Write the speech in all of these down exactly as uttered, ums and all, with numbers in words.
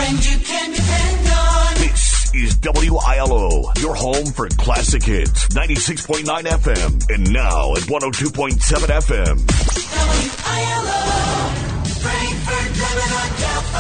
friend you can depend on. This is W I L O, your home for classic hits, ninety-six point nine F M, and now at one oh two point seven F M. W I L O, Frankfort, Lebanon,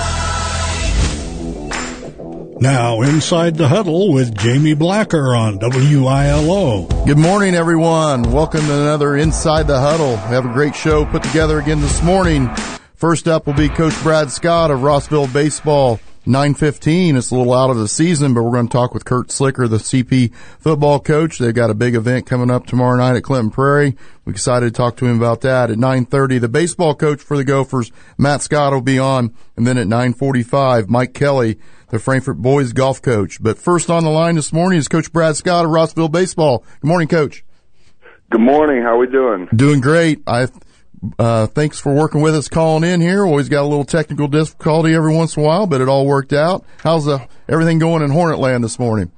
Delphi. Now, Inside the Huddle with Jamie Blacker on W I L O. Good morning, everyone. Welcome to another Inside the Huddle. We have a great show put together again this morning. First up will be Coach Brad Scott of Rossville Baseball. nine fifteen. It's a little out of the season, but we're going to talk with Kurt Slicker, the C P football coach. They've got a big event coming up tomorrow night at Clinton Prairie. We're excited to talk to him about that. At nine thirty, the baseball coach for the Gophers, Matt Scott, will be on. And then at nine forty-five, Mike Kelly, the Frankfort boys golf coach. But first on the line this morning is Coach Brad Scott of Rossville Baseball. Good morning, Coach. Good morning. How we doing? Doing great. I Uh, thanks for working with us, calling in here. Always got a little technical difficulty every once in a while, but it all worked out. How's the, everything going in Hornetland this morning?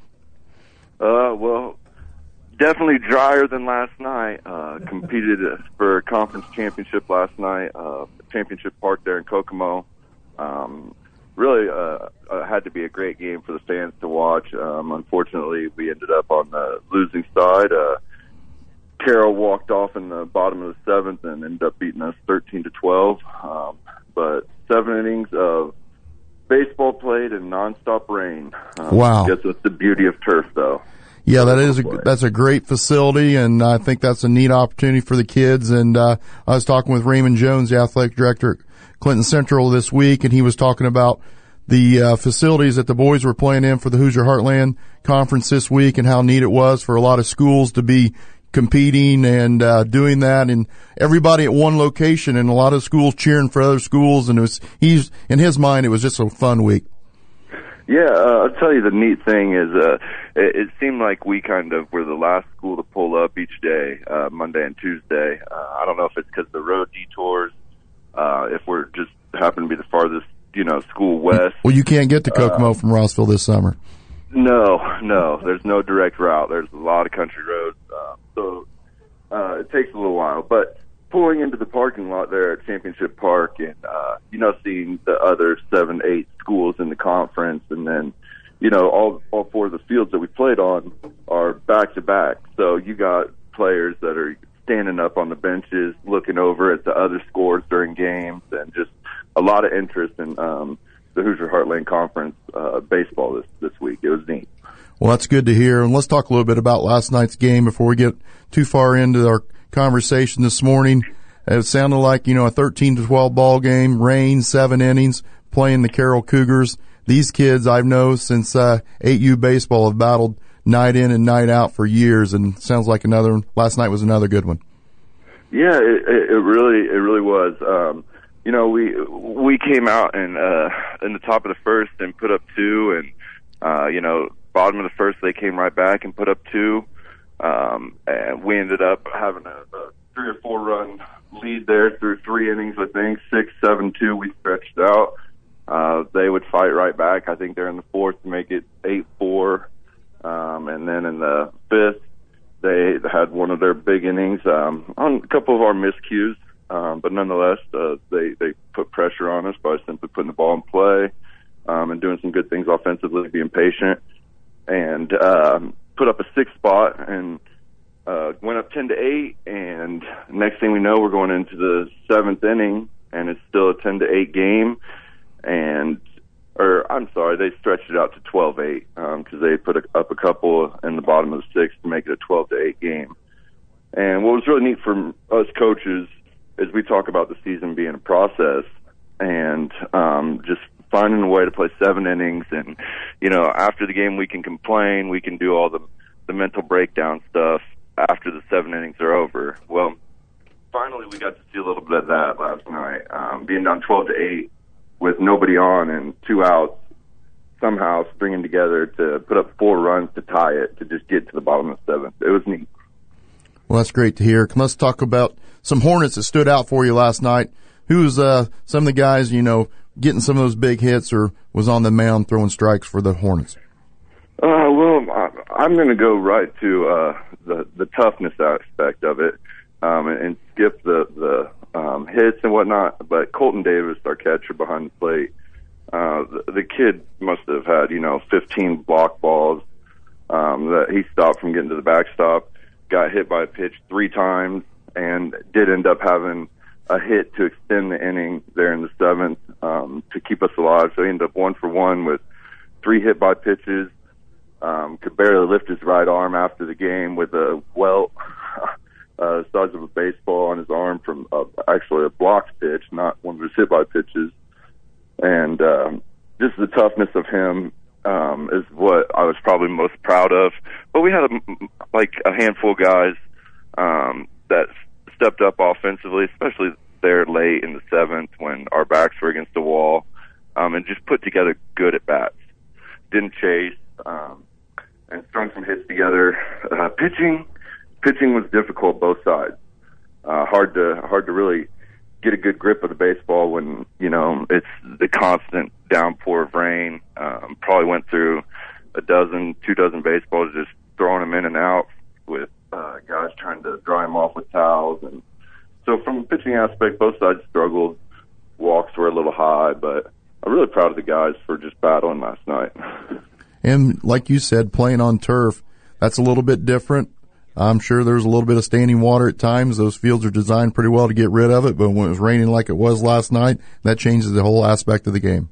Uh, well, definitely drier than last night. Uh, competed for a conference championship last night, uh, championship park there in Kokomo. Um, really, uh, uh, had to be a great game for the fans to watch. Um, unfortunately, we ended up on the losing side. Uh, Carroll walked off in the bottom of the seventh and ended up beating us thirteen to twelve. Um, but seven innings of baseball played in nonstop rain. Um, Wow. I guess that's the beauty of turf, though. Yeah, that is a, that's a great facility, and I think that's a neat opportunity for the kids. And uh, I was talking with Raymond Jones, the athletic director at Clinton Central this week, and he was talking about the uh, facilities that the boys were playing in for the Hoosier Heartland Conference this week and how neat it was for a lot of schools to be competing and uh, doing that, and everybody at one location, and a lot of schools cheering for other schools. And it was, he's in his mind, it was just a fun week. Yeah, uh, I'll tell you the neat thing is uh, it, it seemed like we kind of were the last school to pull up each day, uh, Monday and Tuesday. Uh, I don't know if it's because of the road detours, uh, if we're just happen to be the farthest, you know, school west. Well, you can't get to Kokomo uh, from Rossville this summer. No, no, there's no direct route. There's a lot of country roads, uh, so uh, it takes a little while. But pulling into the parking lot there at Championship Park and, uh, you know, seeing the other seven, eight schools in the conference, and then, you know, all, all four of the fields that we played on are back-to-back. So you got players that are standing up on the benches, looking over at the other scores during games, and just a lot of interest in um the Hoosier Heartland Conference uh, baseball this, this week. It was neat. Well, that's good to hear. And let's talk a little bit about last night's game before we get too far into our conversation this morning. It sounded like, you know, a thirteen to twelve ball game, rain, seven innings, playing the Carroll Cougars. These kids, I've known since uh, eight U baseball, have battled night in and night out for years, and sounds like another, last night was another good one. Yeah, it, it really, it really was. Um, You know, we we came out and uh, in the top of the first and put up two, and uh, you know, bottom of the first they came right back and put up two, um, and we ended up having a, a three or four run lead there through three innings. I think six, seven, two. We stretched out. Uh, they would fight right back. I think they're in the fourth to make it eight four, um, and then in the fifth they had one of their big innings um, on a couple of our miscues. Um, but nonetheless, uh, they, they put pressure on us by simply putting the ball in play, um, and doing some good things offensively, being patient, and, um, put up a six spot and, uh, went up ten to eight. And next thing we know, we're going into the seventh inning and it's still a ten to eight game. And, or I'm sorry, they stretched it out to twelve eight, um, cause they put a, up a couple in the bottom of the sixth to make it a twelve to eight game. And what was really neat for us coaches is we talk about the season being a process, and um, just finding a way to play seven innings. And, you know, after the game we can complain, we can do all the, the mental breakdown stuff after the seven innings are over. Well, finally we got to see a little bit of that last night. Um, being down twelve to eight with nobody on and two outs, somehow stringing together to put up four runs to tie it, to just get to the bottom of the seventh. It was neat. Well, that's great to hear. Let's talk about some Hornets that stood out for you last night. Who's uh, some of the guys, you know, getting some of those big hits or was on the mound throwing strikes for the Hornets? Uh, well, I, I'm going to go right to uh, the, the toughness aspect of it, um, and, and skip the, the um, hits and whatnot. But Colton Davis, our catcher behind the plate, Uh, the, the kid must have had, you know, fifteen block balls um, that he stopped from getting to the backstop, got hit by a pitch three times, and did end up having a hit to extend the inning there in the seventh um, to keep us alive. So he ended up one for one with three hit by pitches. Um, could barely lift his right arm after the game with a welt uh, size of a baseball on his arm from uh, actually a blocked pitch, not one of his hit by pitches. And um, just the toughness of him um, is what I was probably most proud of. But we had a, like a handful of guys um, that stepped up offensively, especially there late in the seventh when our backs were against the wall, um, and just put together good at bats. Didn't chase, um, and strung some hits together. Uh, pitching, pitching was difficult both sides. Uh, hard to hard to really get a good grip of the baseball when, you know, it's the constant downpour of rain. Um, probably went through a dozen, two dozen baseballs, just throwing them in and out with uh, guys trying to dry them off with towels. And so from a pitching aspect, both sides struggled. Walks were a little high, but I'm really proud of the guys for just battling last night. And like you said, playing on turf, that's a little bit different. I'm sure there's a little bit of standing water at times. Those fields are designed pretty well to get rid of it, but when it was raining like it was last night, that changes the whole aspect of the game.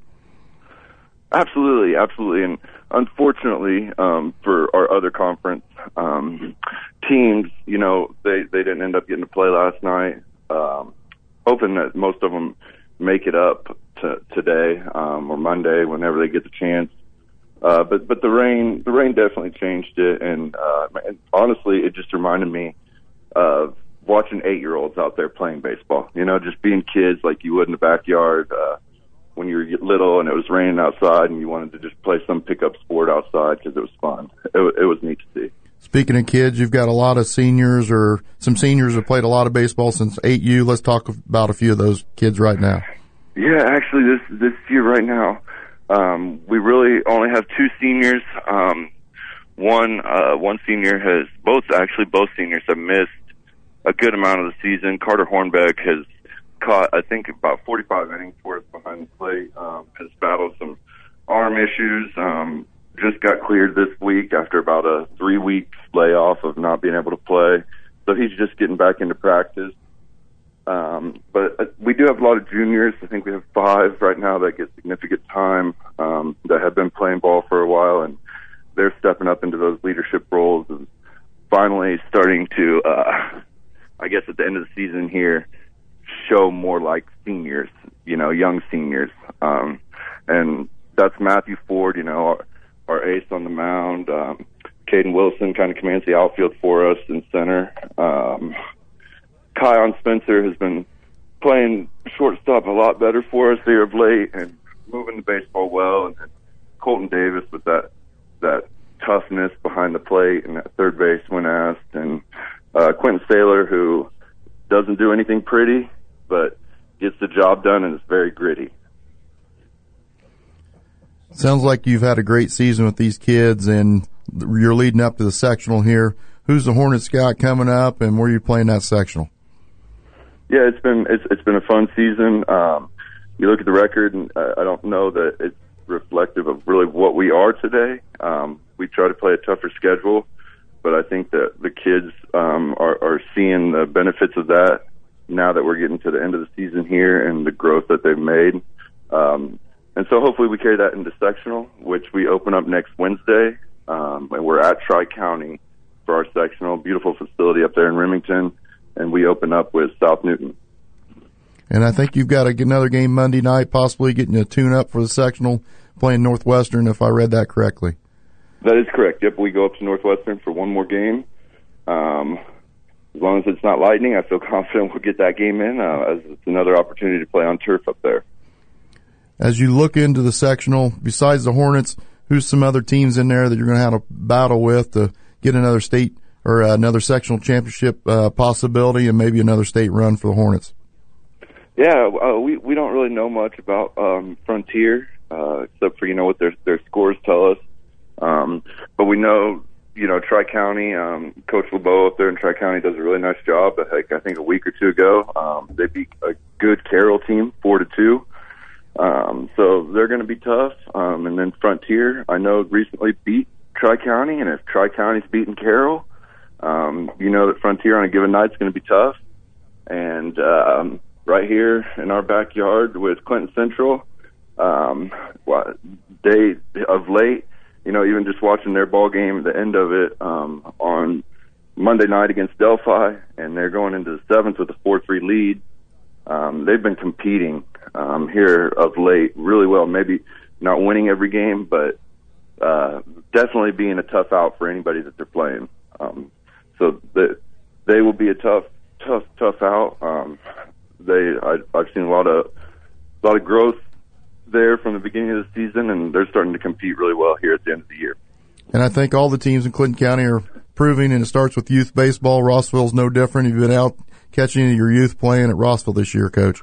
Absolutely, absolutely. And unfortunately, um, for our other conference um, teams, you know, they, they didn't end up getting to play last night. Um, hoping that most of them make it up to today um, or Monday whenever they get the chance. Uh, but but the rain the rain definitely changed it, and, uh, and honestly, it just reminded me of watching eight year olds out there playing baseball. You know, just being kids like you would in the backyard uh, when you were little, and it was raining outside, and you wanted to just play some pickup sport outside because it was fun. It, it was neat to see. Speaking of kids, you've got a lot of seniors or some seniors who played a lot of baseball since eight U. Let's talk about a few of those kids right now. Yeah, actually, this this year right now. Um, we really only have two seniors. Um, one, uh, one senior has, both, actually both seniors have missed a good amount of the season. Carter Hornbeck has caught, I think, about forty-five innings for us behind the plate, um, has battled some arm issues, um, just got cleared this week after about a three-week layoff of not being able to play. So he's just getting back into practice. Um, but uh, we do have a lot of juniors. I think we have five right now that get significant time, um, that have been playing ball for a while, and they're stepping up into those leadership roles and finally starting to, uh, I guess at the end of the season here, show more like seniors, you know, young seniors. Um, and that's Matthew Ford, you know, our, our ace on the mound. Um, Caden Wilson kind of commands the outfield for us in center. Um, Kion Spencer has been playing shortstop a lot better for us here of late and moving the baseball well. And Colton Davis with that that toughness behind the plate and at third base when asked. And uh, Quentin Saylor, who doesn't do anything pretty, but gets the job done and is very gritty. Sounds like you've had a great season with these kids, and you're leading up to the sectional here. Who's the Hornets got coming up, and where are you playing that sectional? Yeah, it's been it's it's been a fun season. Um, you look at the record, and uh, I don't know that it's reflective of really what we are today. Um, we try to play a tougher schedule, but I think that the kids um, are, are seeing the benefits of that now that we're getting to the end of the season here and the growth that they've made. Um, and so hopefully we carry that into sectional, which we open up next Wednesday, um, and we're at Tri-County for our sectional. Beautiful facility up there in Remington. And we open up with South Newton. And I think you've got a, another game Monday night, possibly getting a tune-up for the sectional, playing Northwestern, if I read that correctly. That is correct. Yep, we go up to Northwestern for one more game. Um, as long as it's not lightning, I feel confident we'll get that game in, uh, as it's another opportunity to play on turf up there. As you look into the sectional, besides the Hornets, who's some other teams in there that you're going to have a battle with to get another state or another sectional championship uh, possibility and maybe another state run for the Hornets? Yeah, uh, we we don't really know much about um, Frontier, uh, except for, you know, what their their scores tell us. Um, but we know, you know, Tri-County, um, Coach LeBeau up there in Tri-County does a really nice job. But heck, I think a week or two ago, um, they beat a good Carroll team, four to two. Um, so they're going to be tough. Um, and then Frontier, I know, recently beat Tri-County, and if Tri-County's beating Carroll, um, you know that Frontier on a given night is going to be tough. And um, right here in our backyard with Clinton Central, um, they of late, you know, even just watching their ball game, the end of it um, on Monday night against Delphi, and they're going into the seventh with a four three lead. Um, they've been competing um, here of late really well. Maybe not winning every game, but uh, definitely being a tough out for anybody that they're playing. Um, so the, they will be a tough, tough, tough out. Um, they, I, I've seen a lot of, a lot of growth there from the beginning of the season, and they're starting to compete really well here at the end of the year. And I think all the teams in Clinton County are proving, and it starts with youth baseball. Rossville's no different. You've been out catching any of your youth playing at Rossville this year, Coach?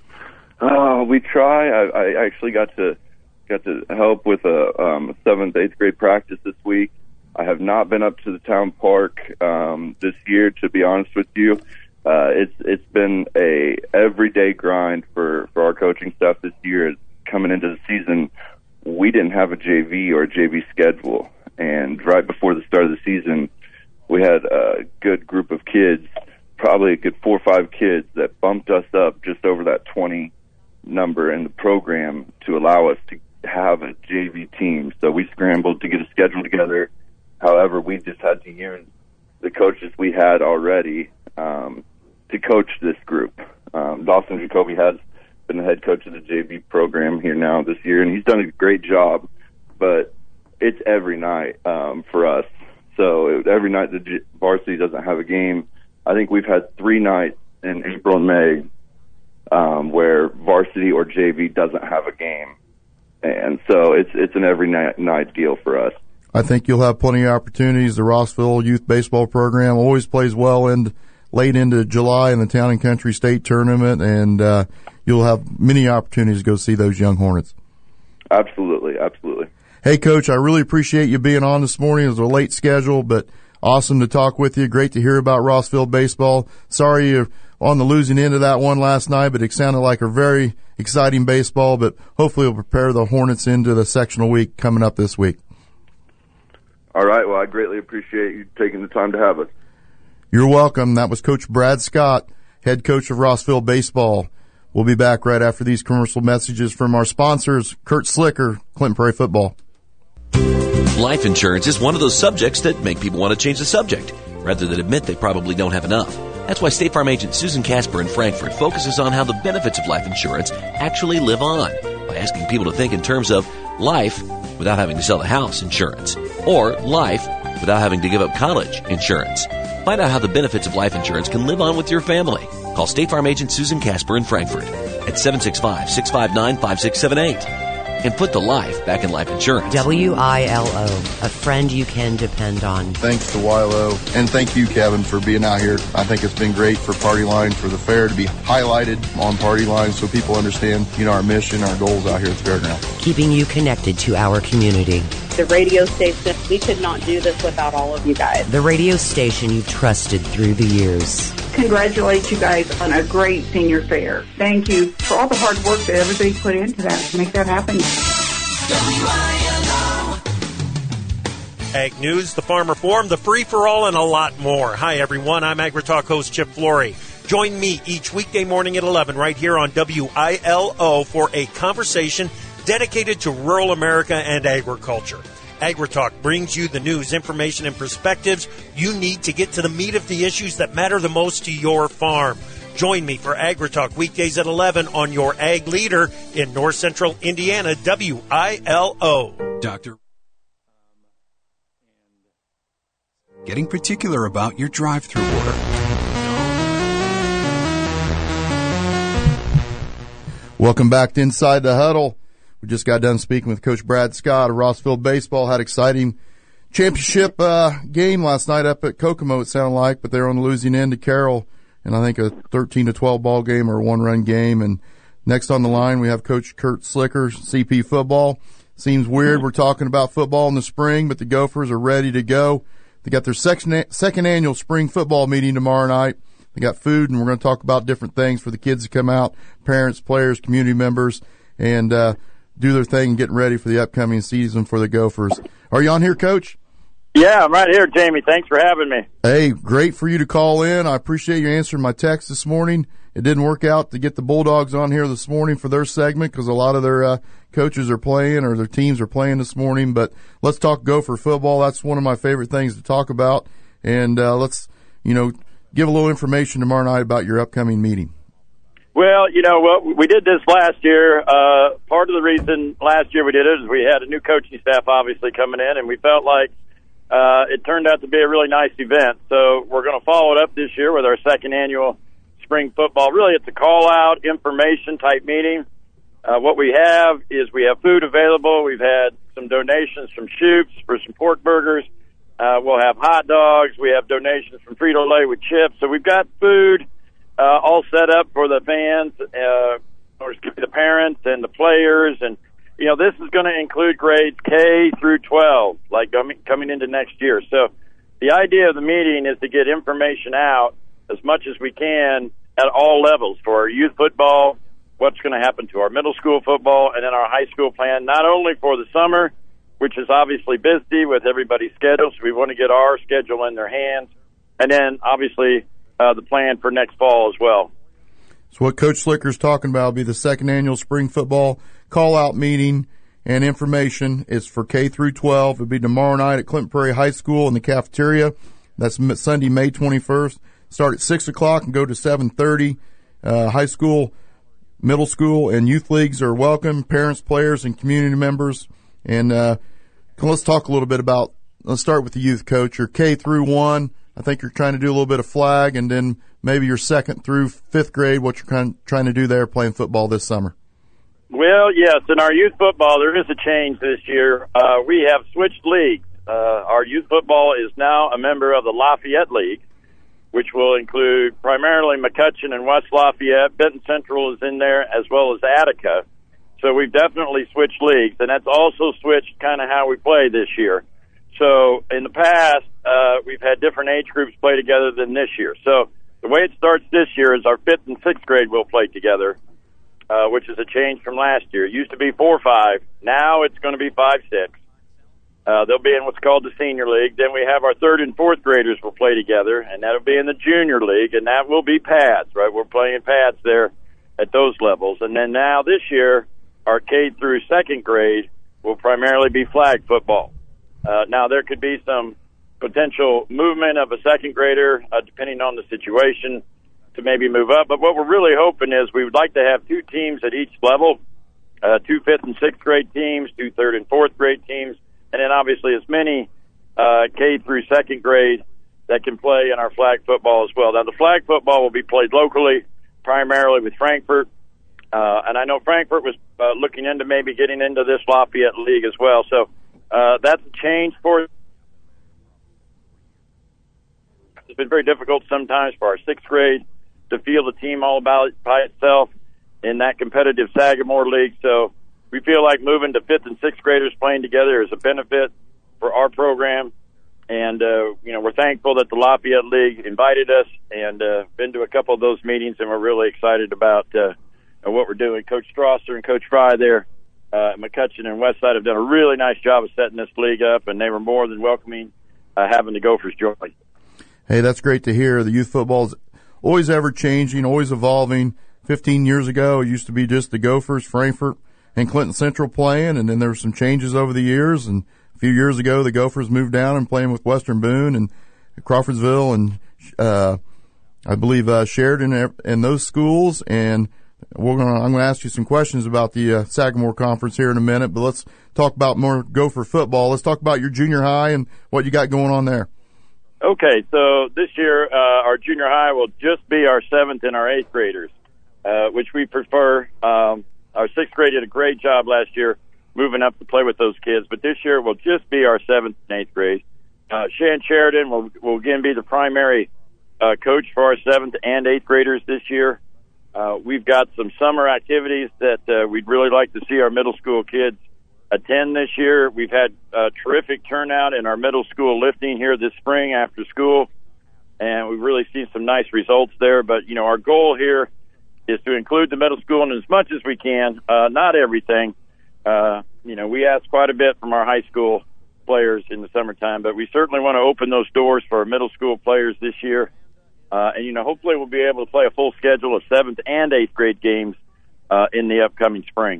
Uh, we try. I, I actually got to got to help with a um, seventh, eighth grade practice this week. I have not been up to the town park um, this year, to be honest with you. Uh, it's it's been a everyday grind for, for our coaching staff this year. Coming into the season, we didn't have a J V or a J V schedule, and right before the start of the season, we had a good group of kids, probably a good four or five kids, that bumped us up just over that twenty number in the program to allow us to have a J V team. So we scrambled to get a schedule together. However, we just had to use the coaches we had already um, to coach this group. Um, Dawson Jacoby has been the head coach of the J V program here now this year, and he's done a great job, but it's every night um, for us. So it, every night the G- varsity doesn't have a game. I think we've had three nights in April and May um, where varsity or J V doesn't have a game. And so it's it's an every night, night deal for us. I think you'll have plenty of opportunities. The Rossville Youth Baseball Program always plays well in late into July in the Town and Country State Tournament, and uh, you'll have many opportunities to go see those young Hornets. Absolutely, absolutely. Hey, Coach, I really appreciate you being on this morning. It was a late schedule, but awesome to talk with you. Great to hear about Rossville baseball. Sorry you're on the losing end of that one last night, but it sounded like a very exciting baseball, but hopefully we'll prepare the Hornets into the sectional week coming up this week. All right. Well, I greatly appreciate you taking the time to have us. You're welcome. That was Coach Brad Scott, head coach of Rossville baseball. We'll be back right after these commercial messages from our sponsors, Kurt Slicker, Clinton Prairie Football. Life insurance is one of those subjects that make people want to change the subject, rather than admit they probably don't have enough. That's why State Farm agent Susan Casper in Frankfort focuses on how the benefits of life insurance actually live on, by asking people to think in terms of life without having to sell the house insurance, or life without having to give up college insurance. Find out how the benefits of life insurance can live on with your family. Call State Farm agent Susan Casper in Frankfort at seven six five, six five nine, five six seven eight. And put the life back in life insurance. W I L O, a friend you can depend on. Thanks to Y L O, and thank you, Kevin, for being out here. I think it's been great for Party Line, for the fair to be highlighted on Party Line so people understand, you know, our mission, our goals out here at the fairground. Keeping you connected to our community. The radio station, we could not do this without all of you guys. The radio station you've trusted through the years. Congratulate you guys on a great senior fair. Thank you for all the hard work that everybody put into that to make that happen. Ag News, the Farmer Forum, the Free for All, and a lot more. Hi, everyone. I'm AgriTalk host Chip Flory. Join me each weekday morning at eleven right here on W I L O for a conversation dedicated to rural America and agriculture. AgriTalk brings you the news, information, and perspectives you need to get to the meat of the issues that matter the most to your farm. Join me for AgriTalk weekdays at eleven on your Ag Leader in North Central Indiana, W I L O. Doctor Getting particular about your drive-through order. Welcome back to Inside the Huddle. We just got done speaking with Coach Brad Scott of Rossville Baseball. Had exciting championship uh, game last night up at Kokomo, it sounded like, but they're on the losing end to Carroll, and I think a thirteen to twelve ball game or a one-run game. And next on the line, we have Coach Kurt Slicker, C P Football. Seems weird we're talking about football in the spring, but the Gophers are ready to go. They got their second, second annual spring football meeting tomorrow night. They got food, and we're going to talk about different things for the kids to come out, parents, players, community members, and uh, do their thing, getting ready for the upcoming season for the Gophers. Are you on here, Coach? Yeah, I'm right here, Jamie. Thanks for having me. Hey, great for you to call in. I appreciate you answering my text this morning. It didn't work out to get the Bulldogs on here this morning for their segment because a lot of their uh, coaches are playing or their teams are playing this morning. But let's talk Gopher football. That's one of my favorite things to talk about. And uh, let's, you know, give a little information tomorrow night about your upcoming meeting. Well, you know, well, we did this last year. Uh, part of the reason last year we did it is we had a new coaching staff obviously coming in, and we felt like uh, it turned out to be a really nice event. So we're going to follow it up this year with our second annual spring football. Really, it's a call-out information type meeting. Uh, what we have is we have food available. We've had some donations from Shoops for some pork burgers. Uh, we'll have hot dogs. We have donations from Frito-Lay with chips. So we've got food uh, all set up for the fans, uh, or the parents and the players. And, you know, this is going to include grades K through twelve, like coming into next year. So the idea of the meeting is to get information out as much as we can at all levels for our youth football, what's going to happen to our middle school football, and then our high school plan, not only for the summer, which is obviously busy with everybody's schedule, so we want to get our schedule in their hands, and then obviously uh, the plan for next fall as well. So what Coach Slicker's talking about will be the second annual spring football call-out meeting and information. It's for K through twelve. It'll be tomorrow night at Clinton Prairie High School in the cafeteria. That's Sunday, May twenty-first. Start at six o'clock and go to seven thirty. Uh, high school, middle school, and youth leagues are welcome, parents, players, and community members. And uh, let's talk a little bit about, let's start with the youth coach. Your K through one, I think you're trying to do a little bit of flag, and then maybe your second through fifth grade, what you're kind of trying to do there playing football this summer. Well, yes, in our youth football, there is a change this year. Uh, we have switched leagues. Uh, our youth football is now a member of the Lafayette League, which will include primarily McCutcheon and West Lafayette. Benton Central is in there, as well as Attica. So we've definitely switched leagues, and that's also switched kind of how we play this year. So in the past, uh, we've had different age groups play together than this year. So the way it starts this year is our fifth and sixth grade will play together, uh, which is a change from last year. It used to be four five. Now it's going to be five six. Uh, they'll be in what's called the senior league. Then we have our third and fourth graders will play together, and that'll be in the junior league, and that will be pads, right? We're playing pads there at those levels. And then now this year, our K through second grade will primarily be flag football. Uh, now there could be some potential movement of a second grader, uh, depending on the situation, to maybe move up. But what we're really hoping is we would like to have two teams at each level, uh, two fifth and sixth grade teams, two third and fourth grade teams, and then obviously as many uh, K through second grade that can play in our flag football as well. Now the flag football will be played locally, primarily with Frankfort, uh, and I know Frankfort was uh, looking into maybe getting into this Lafayette League as well. So uh, that's a change for us. It's been very difficult sometimes for our sixth grade to field a team all about by itself in that competitive Sagamore League. So we feel like moving to fifth and sixth graders playing together is a benefit for our program. And, uh, you know, we're thankful that the Lafayette League invited us and uh, been to a couple of those meetings, and we're really excited about uh, what we're doing. Coach Strasser and Coach Fry there uh, at McCutcheon and Westside have done a really nice job of setting this league up, and they were more than welcoming uh, having the Gophers join. Hey, that's great to hear. The youth football is always ever-changing, always evolving. Fifteen years ago, it used to be just the Gophers, Frankfort, and Clinton Central playing, and then there were some changes over the years. And a few years ago, the Gophers moved down and playing with Western Boone and Crawfordsville and uh, I believe uh, Sheridan and those schools. And we're gonna, I'm going to ask you some questions about the uh, Sagamore Conference here in a minute, but let's talk about more Gopher football. Let's talk about your junior high and what you got going on there. Okay, so this year uh, our junior high will just be our seventh and our eighth graders, uh, which we prefer. Um, our sixth grade did a great job last year moving up to play with those kids, but this year will just be our seventh and eighth grade. Uh, Shan Sheridan will, will again be the primary uh, coach for our seventh and eighth graders this year. Uh, we've got some summer activities that uh, we'd really like to see our middle school kids attend this year. We've had a terrific turnout in our middle school lifting here this spring after school, and we've really seen some nice results there. But, you know, our goal here is to include the middle school in as much as we can. Uh, not everything. Uh, you know, we ask quite a bit from our high school players in the summertime, but we certainly want to open those doors for our middle school players this year. Uh, and, you know, hopefully we'll be able to play a full schedule of seventh and eighth grade games uh, in the upcoming spring.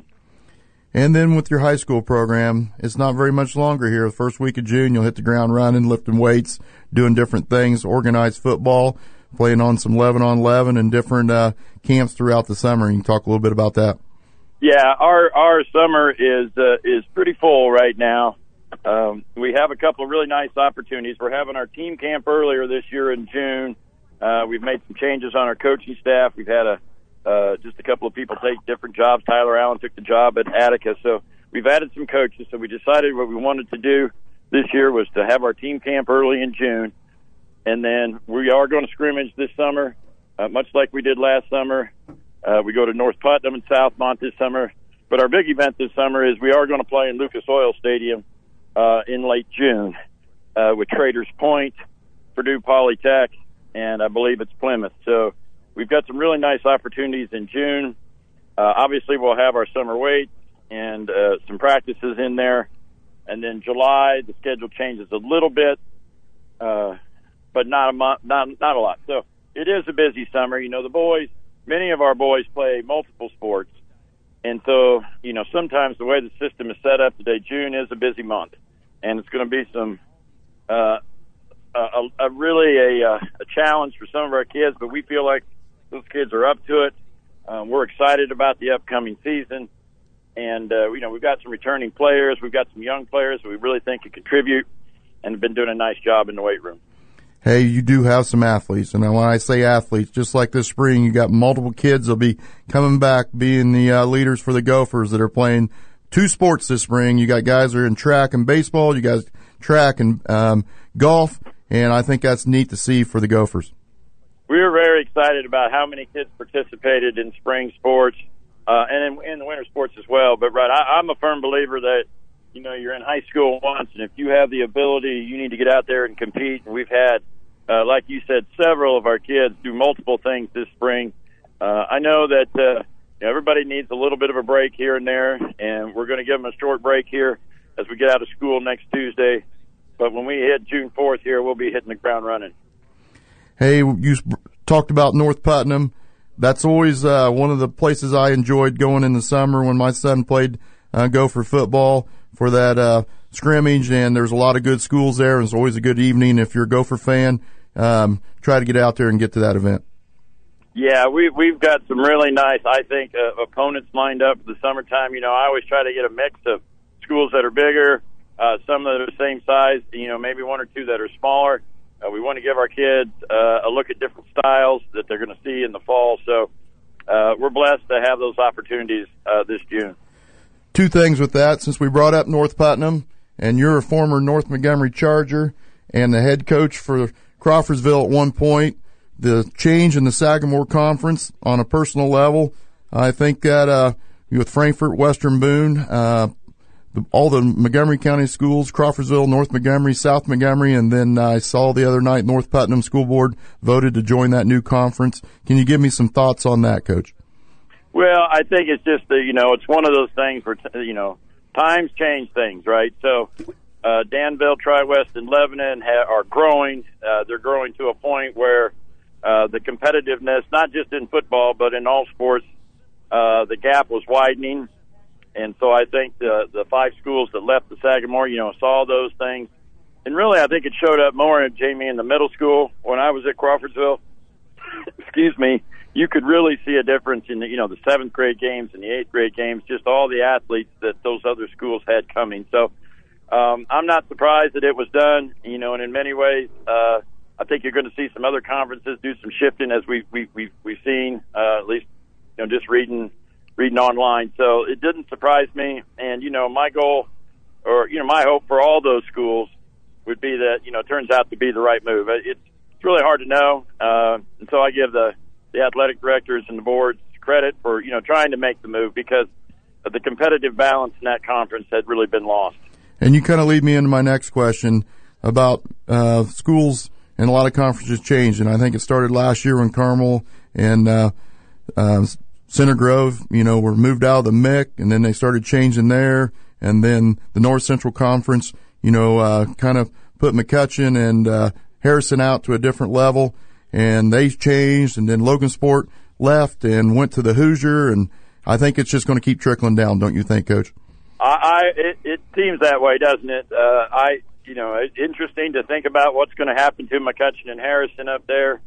And then with your high school program, it's not very much longer here. The first week of June, you'll hit the ground running, lifting weights, doing different things, organized football, playing on some eleven on eleven and different uh, camps throughout the summer. You can talk a little bit about that. Yeah, our our summer is uh, is pretty full right now. Um, we have a couple of really nice opportunities. We're having our team camp earlier this year in June. Uh, we've made some changes on our coaching staff. We've had a uh, just a couple of people take different jobs. Tyler Allen took the job at Attica, so we've added some coaches. So we decided what we wanted to do this year was to have our team camp early in June, and then we are going to scrimmage this summer, uh, much like we did last summer. Uh, we go to North Putnam and Southmont this summer, but our big event this summer is we are going to play in Lucas Oil Stadium uh, in late June uh, with Traders Point, Purdue Polytech, and I believe it's Plymouth. So we've got some really nice opportunities in June. Uh, obviously, we'll have our summer weights and uh, some practices in there. And then July, the schedule changes a little bit, uh, but not a month, not not a lot. So it is a busy summer. You know, the boys, many of our boys play multiple sports, and so you know sometimes the way the system is set up today, June is a busy month, and it's going to be some. Uh, A, a really a, a challenge for some of our kids, but we feel like those kids are up to it. Um, we're excited about the upcoming season, and uh, you know we've got some returning players, we've got some young players that we really think can contribute, and have been doing a nice job in the weight room. Hey, you do have some athletes, and when I say athletes, just like this spring, you got multiple kids that'll be coming back, being the uh, leaders for the Gophers that are playing two sports this spring. You got guys that are in track and baseball, you guys track and um, golf. And I think that's neat to see for the Gophers. We were very excited about how many kids participated in spring sports uh, and in, in the winter sports as well. But, right, I, I'm a firm believer that, you know, you're in high school once, and if you have the ability, you need to get out there and compete. And we've had, uh, like you said, several of our kids do multiple things this spring. Uh, I know that uh, you know, everybody needs a little bit of a break here and there, and we're going to give them a short break here as we get out of school next Tuesday. But when we hit June fourth here, we'll be hitting the ground running. Hey, you talked about North Putnam. That's always uh, one of the places I enjoyed going in the summer when my son played uh, Gopher football for that uh, scrimmage. And there's a lot of good schools there, and it's always a good evening. If you're a Gopher fan, um, try to get out there and get to that event. Yeah, we, we've got some really nice, I think, uh, opponents lined up for the summertime. You know, I always try to get a mix of schools that are bigger, Uh, some that are the same size, you know, maybe one or two that are smaller. Uh, we want to give our kids uh, a look at different styles that they're going to see in the fall. So uh, we're blessed to have those opportunities uh, this June. Two things with that, since we brought up North Putnam, and you're a former North Montgomery Charger and the head coach for Crawfordsville at one point, the change in the Sagamore Conference on a personal level, I think that uh, with Frankfort, Western Boone, uh, all the Montgomery County schools, Crawfordsville, North Montgomery, South Montgomery, and then I saw the other night North Putnam School Board voted to join that new conference. Can you give me some thoughts on that, Coach? Well, I think it's just, that, you know, it's one of those things where, you know, times change things, right? So uh, Danville, Tri-West, and Lebanon ha- are growing. Uh, they're growing to a point where uh, the competitiveness, not just in football, but in all sports, uh, the gap was widening. And so I think the the five schools that left the Sagamore, you know, saw those things. And really, I think it showed up more, Jamie, in the middle school. When I was at Crawfordsville, excuse me, you could really see a difference in the, you know, the seventh grade games and the eighth grade games, just all the athletes that those other schools had coming. So um, I'm not surprised that it was done, you know, and in many ways, uh, I think you're going to see some other conferences do some shifting as we, we, we, we've seen, uh, at least, you know, just reading reading online. So it didn't surprise me. And, you know, my goal or, you know, my hope for all those schools would be that, you know, it turns out to be the right move. It's, it's really hard to know. Uh, and so I give the, the athletic directors and the boards credit for, you know, trying to make the move because of the competitive balance in that conference had really been lost. And you kind of lead me into my next question about uh, schools and a lot of conferences changed. And I think it started last year when Carmel and uh, uh, Center Grove, you know, were moved out of the M I C, and then they started changing there, and then the North Central Conference, you know, uh, kind of put McCutcheon and uh, Harrison out to a different level, and they changed, and then Logansport left and went to the Hoosier, and I think it's just going to keep trickling down, don't you think, Coach? I, I it, it seems that way, doesn't it? Uh, I, you know, it's interesting to think about what's going to happen to McCutcheon and Harrison up there.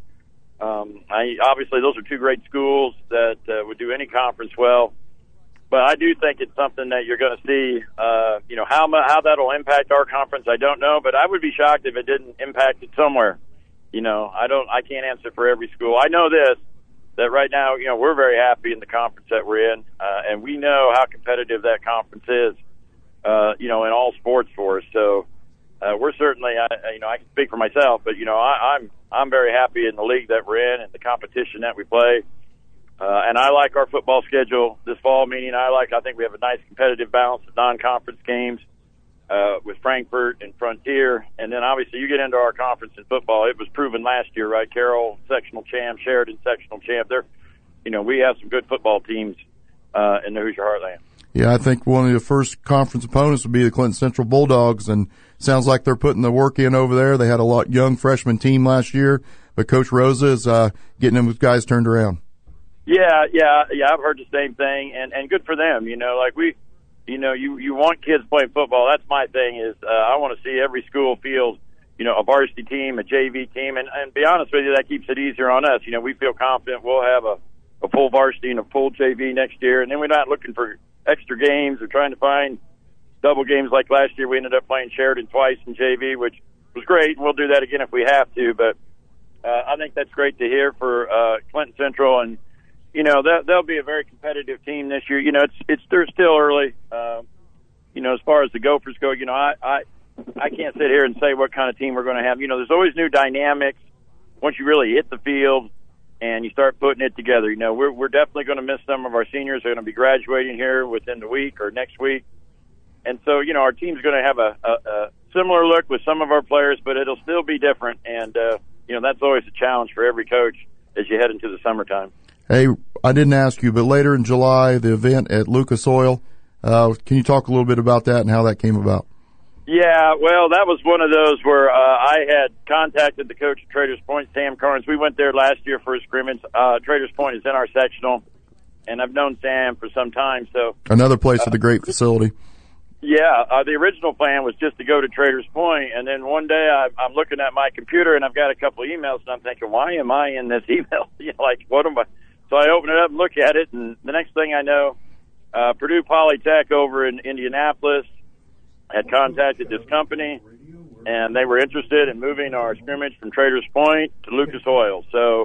Um, I, obviously, those are two great schools that uh, would do any conference well. But I do think it's something that you're going to see. Uh, you know, how how that'll impact our conference, I don't know. But I would be shocked if it didn't impact it somewhere. You know, I don't. I can't answer for every school. I know this, that right now, you know, we're very happy in the conference that we're in, uh, and we know how competitive that conference is. Uh, you know, in all sports for us. So uh, we're certainly, I, you know, I can speak for myself, but you know, I, I'm I'm very happy in the league that we're in and the competition that we play. Uh, and I like our football schedule this fall, meaning I like, I think we have a nice competitive balance of non-conference games uh, with Frankfort and Frontier. And then obviously you get into our conference in football. It was proven last year, right? Carroll, sectional champ, Sheridan, sectional champ. They're, you know, we have some good football teams uh, in the Hoosier Heartland. Yeah, I think one of the first conference opponents would be the Clinton Central Bulldogs, and sounds like they're putting the work in over there. They had a lot young freshman team last year, but Coach Rosa is uh, getting them guys turned around. Yeah, yeah, yeah. I've heard the same thing, and and good for them. You know, like we, you know, you you want kids playing football. That's my thing. Is uh, I want to see every school field, you know, a varsity team, a J V team, and and be honest with you, that keeps it easier on us. You know, we feel confident we'll have a a full varsity and a full J V next year, and then we're not looking for extra games or trying to find double games like last year. We ended up playing Sheridan twice in J V, which was great, and we'll do that again if we have to. But uh, I think that's great to hear for uh, Clinton Central, and you know, that, they'll be a very competitive team this year. You know, it's it's they're still early. Uh, you know, as far as the Gophers go, you know, I, I I can't sit here and say what kind of team we're going to have. You know, there's always new dynamics once you really hit the field and you start putting it together. You know, we're we're definitely going to miss some of our seniors. They're going to be graduating here within the week or next week. And so, you know, our team's going to have a, a, a similar look with some of our players, but it'll still be different. And, uh, you know, that's always a challenge for every coach as you head into the summertime. Hey, I didn't ask you, but later in July, the event at Lucas Oil, uh, can you talk a little bit about that and how that came about? Yeah, well, that was one of those where uh, I had contacted the coach at Traders Point, Sam Carnes. We went there last year for a scrimmage. Uh, Traders Point is in our sectional, and I've known Sam for some time. So another place uh, with a great facility. Yeah, uh, the original plan was just to go to Traders Point, and then one day I, I'm looking at my computer, and I've got a couple of emails, and I'm thinking, why am I in this email? You know, like, what am I? So I open it up and look at it, and the next thing I know, uh, Purdue Polytech over in Indianapolis had contacted this company, and they were interested in moving our scrimmage from Traders Point to Lucas Oil. So,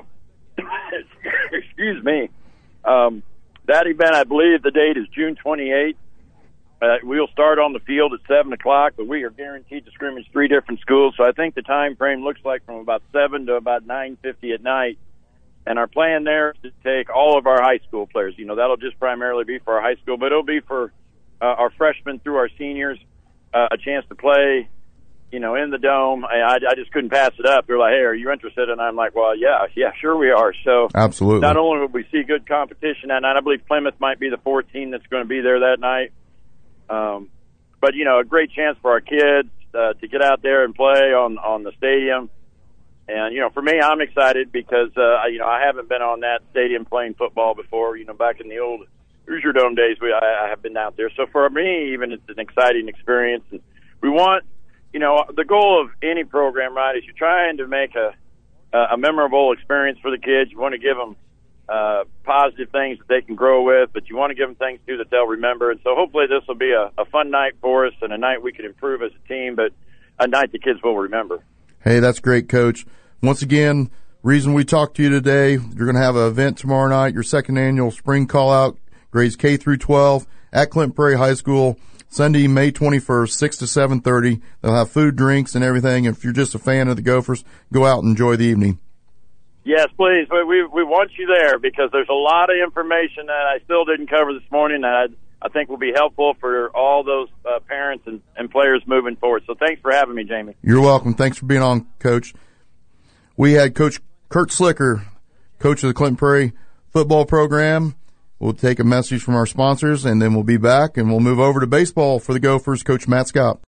excuse me, um, that event, I believe the date is June twenty-eighth. Uh, we'll start on the field at seven o'clock, but we are guaranteed to scrimmage three different schools. So I think the time frame looks like from about seven to about nine fifty at night. And our plan there is to take all of our high school players. You know, that'll just primarily be for our high school, but it'll be for uh, our freshmen through our seniors, uh, a chance to play, you know, in the dome. I, I just couldn't pass it up. They're like, hey, are you interested? And I'm like, well, yeah, yeah, sure we are. So absolutely. Not only will we see good competition that night, I believe Plymouth might be the fourth team that's going to be there that night. Um, but, you know, a great chance for our kids uh, to get out there and play on, on the stadium. And, you know, for me, I'm excited because, uh, you know, I haven't been on that stadium playing football before. You know, back in the old Hoosier Dome days, we I, I have been out there. So for me, even, it's an exciting experience. And we want, you know, the goal of any program, right, is you're trying to make a, a memorable experience for the kids. You want to give them uh, positive things that they can grow with, but you want to give them things, too, that they'll remember. And so hopefully this will be a, a fun night for us and a night we can improve as a team, but a night the kids will remember. Hey, that's great, Coach. Once again, reason we talked to you today, you're going to have an event tomorrow night, your second annual spring call-out, grades K through twelve, at Clinton Prairie High School, Sunday, May twenty-first, six to seven thirty. They'll have food, drinks, and everything. If you're just a fan of the Gophers, go out and enjoy the evening. Yes, please. We, we, we want you there because there's a lot of information that I still didn't cover this morning that I, I think will be helpful for all those uh, parents and, and players moving forward. So thanks for having me, Jamie. You're welcome. Thanks for being on, Coach. We had Coach Kurt Slicker, coach of the Clinton Prairie football program. We'll take a message from our sponsors, and then we'll be back, and we'll move over to baseball for the Gophers. Coach Matt Scott.